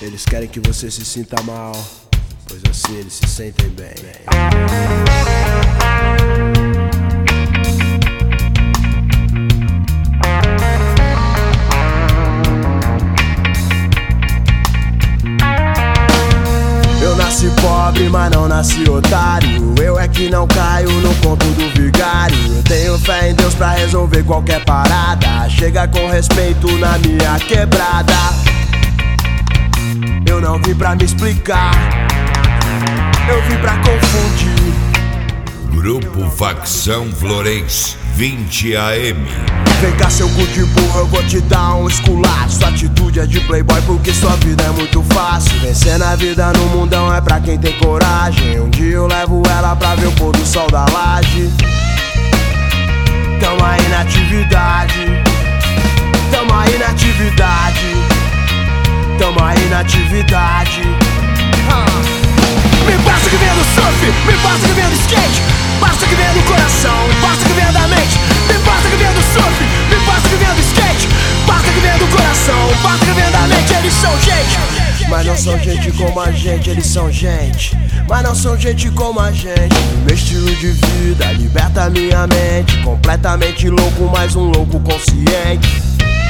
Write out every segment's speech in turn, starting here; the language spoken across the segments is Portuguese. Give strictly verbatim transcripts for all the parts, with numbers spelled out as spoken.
Eles querem que você se sinta mal, pois assim eles se sentem bem. Eu nasci pobre, mas não nasci otário. Eu é que não caio no conto do vigário. Eu tenho fé em Deus pra resolver qualquer parada. Chega com respeito na minha quebrada. Eu não vim pra me explicar, eu vim pra confundir. Grupo Facção Florence, vinte A M. Vem cá, seu cu de burro, eu vou te dar um esculacho. Sua atitude é de playboy porque sua vida é muito fácil. Vencer na vida no mundão é pra quem tem coragem. Um dia eu levo ela pra ver o pôr do sol da laje. Tamo aí na atividade, tamo aí na atividade, tamo aí na atividade. ah. Me basta que vem do surf, me basta que vem do skate, basta que vem do coração, basta que vem da mente. Me basta que vem do surf, me basta que vem do skate, basta que vem do coração, basta que vem da mente. Eles são gente, mas não são gente como a gente. Eles são gente, mas não são gente como a gente. Meu estilo de vida liberta minha mente. Completamente louco, mas um louco consciente.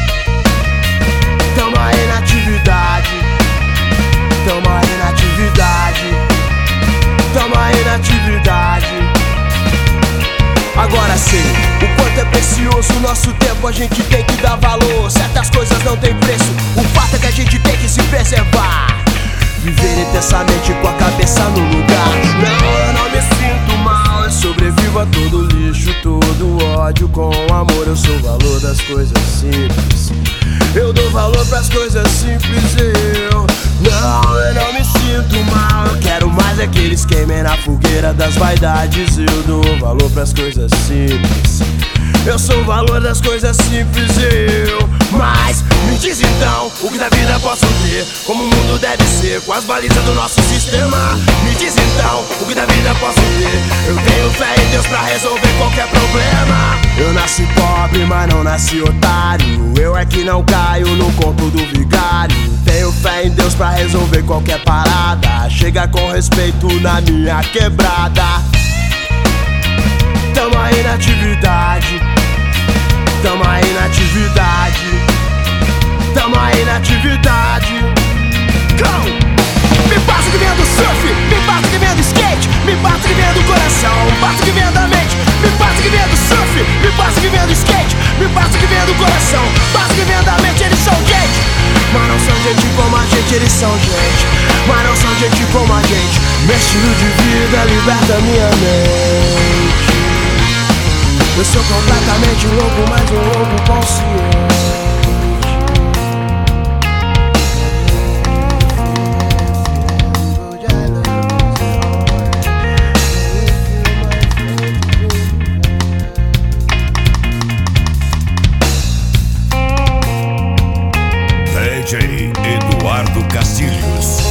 Tamo aí na atividade, tamo aí na atividade, tamo aí na atividade. Agora sim, o quanto é precioso o nosso tempo, a gente tem que dar valor. Certas coisas não tem preço, o fato é que a gente tem que se preservar. Viver intensamente com a cabeça no lugar. Não, eu não me sinto mal, eu sobrevivo a todo lixo, todo ódio com amor. Eu sou o valor das coisas simples, eu dou valor pras coisas simples. Eu não, eu não me sinto mal, eu quero mais é que eles queimem na fogueira das vaidades. Eu dou valor pras coisas simples, eu sou o valor das coisas simples. Eu, mas me diz então, o que da vida posso ter, como o mundo deve ser, com as balizas do nosso sistema. Me diz então, o que da vida posso ter, eu tenho fé em Deus pra resolver qualquer problema. Eu nasci pobre, mas não nasci otário. Eu é que não caio no conto do vigário. Tenho fé em Deus pra resolver qualquer parada. Chega com respeito na minha quebrada. Tamo aí na atividade, tamo aí na atividade, tamo aí na atividade. Go! Me basta que vem do surf, me basta que vem do skate, me basta que vem do coração, basta que vem da mente. Me basta que vem do surf, me basta que vem do skate, me basta que vem do coração, basta que vem da mente. Eles são gente, mas não são gente como a gente. Eles são gente, mas não são gente como a gente. Meu estilo de vida liberta minha mente. Eu sou completamente louco, mas um louco consciente. D J Eduardo Castilhos.